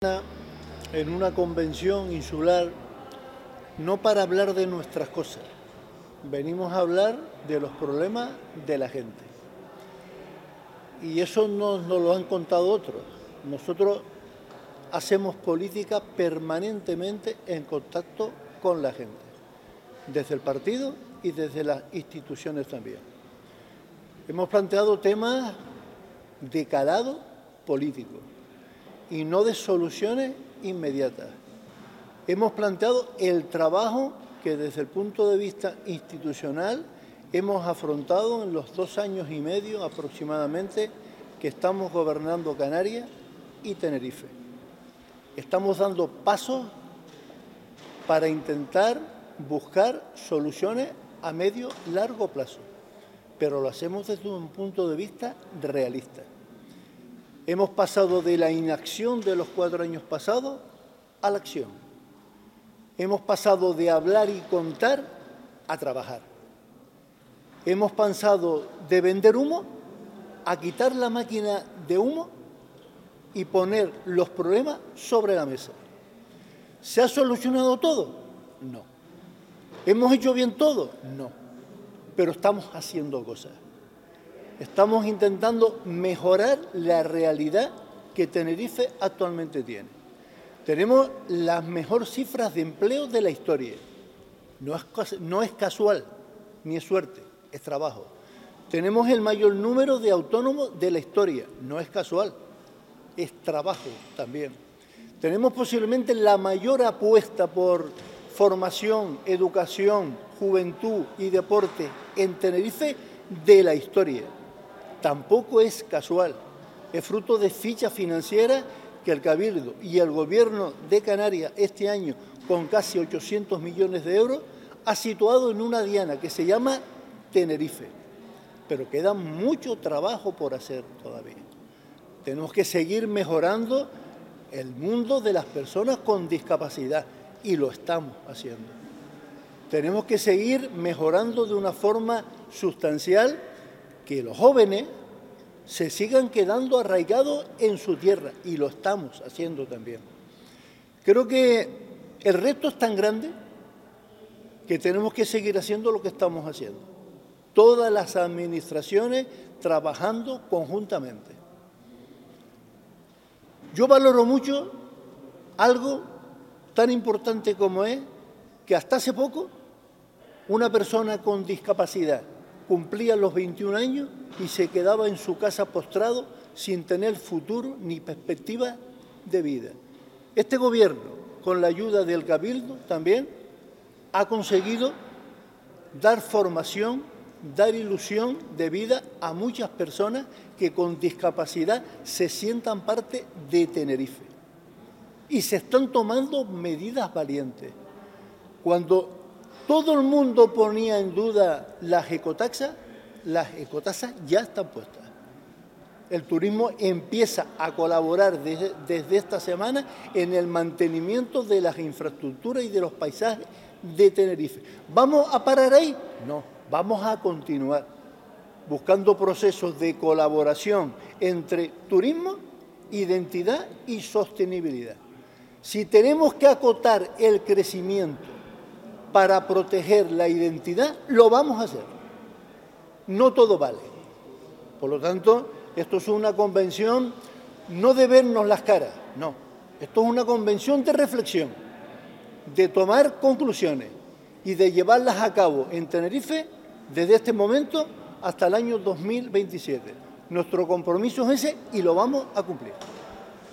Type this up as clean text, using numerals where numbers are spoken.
En una convención insular, no para hablar de nuestras cosas, venimos a hablar de los problemas de la gente. Y eso no nos lo han contado otros. Nosotros hacemos política permanentemente en contacto con la gente, desde el partido y desde las instituciones también. Hemos planteado temas de calado político y no de soluciones inmediatas. Hemos planteado el trabajo que desde el punto de vista institucional hemos afrontado en los 2 años y medio aproximadamente que estamos gobernando Canarias y Tenerife. Estamos dando pasos para intentar buscar soluciones a medio largo plazo, pero lo hacemos desde un punto de vista realista. Hemos pasado de la inacción de los 4 años pasados a la acción. Hemos pasado de hablar y contar a trabajar. Hemos pasado de vender humo a quitar la máquina de humo y poner los problemas sobre la mesa. ¿Se ha solucionado todo? No. ¿Hemos hecho bien todo? No. Pero estamos haciendo cosas. Estamos intentando mejorar la realidad que Tenerife actualmente tiene. Tenemos las mejores cifras de empleo de la historia. No es casual, ni es suerte, es trabajo. Tenemos el mayor número de autónomos de la historia. No es casual, es trabajo también. Tenemos posiblemente la mayor apuesta por formación, educación, juventud y deporte en Tenerife de la historia. Tampoco es casual, es fruto de fichas financieras que el Cabildo y el Gobierno de Canarias este año, con casi 800 millones de euros, ha situado en una diana que se llama Tenerife. Pero queda mucho trabajo por hacer todavía. Tenemos que seguir mejorando el mundo de las personas con discapacidad y lo estamos haciendo. Tenemos que seguir mejorando de una forma sustancial que los jóvenes se sigan quedando arraigados en su tierra y lo estamos haciendo también. Creo que el reto es tan grande que tenemos que seguir haciendo lo que estamos haciendo. Todas las administraciones trabajando conjuntamente. Yo valoro mucho algo tan importante como es que hasta hace poco una persona con discapacidad cumplía los 21 años y se quedaba en su casa postrado sin tener futuro ni perspectiva de vida. Este Gobierno, con la ayuda del Cabildo también, ha conseguido dar formación, dar ilusión de vida a muchas personas que con discapacidad se sientan parte de Tenerife. Y se están tomando medidas valientes. Cuando todo el mundo ponía en duda las ecotaxas ya están puestas. El turismo empieza a colaborar desde esta semana en el mantenimiento de las infraestructuras y de los paisajes de Tenerife. ¿Vamos a parar ahí? No, vamos a continuar buscando procesos de colaboración entre turismo, identidad y sostenibilidad. Si tenemos que acotar el crecimiento para proteger la identidad, lo vamos a hacer. No todo vale. Por lo tanto, esto es una convención no de vernos las caras, no. Esto es una convención de reflexión, de tomar conclusiones y de llevarlas a cabo en Tenerife desde este momento hasta el año 2027. Nuestro compromiso es ese y lo vamos a cumplir.